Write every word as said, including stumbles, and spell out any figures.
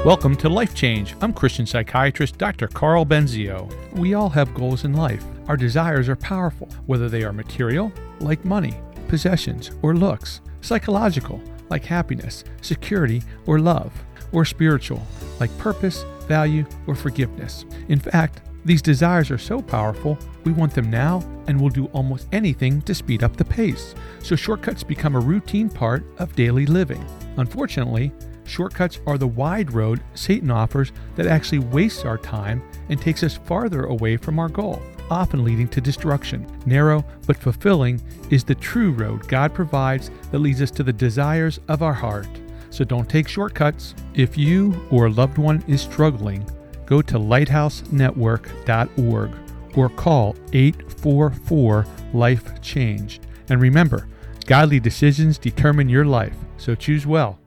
Welcome to Life Change. I'm Christian psychiatrist Doctor Carl Benzio. We all have goals in life. Our desires are powerful, whether they are material, like money, possessions, or looks, psychological, like happiness, security, or love, or spiritual, like purpose, value, or forgiveness. In fact, these desires are so powerful, we want them now and will do almost anything to speed up the pace. So shortcuts become a routine part of daily living. Unfortunately, shortcuts are the wide road Satan offers that actually wastes our time and takes us farther away from our goal, often leading to destruction. Narrow but fulfilling is the true road God provides that leads us to the desires of our heart. So don't take shortcuts. If you or a loved one is struggling, go to lighthouse network dot org or call eight four four, life changed. And remember, godly decisions determine your life, so choose well.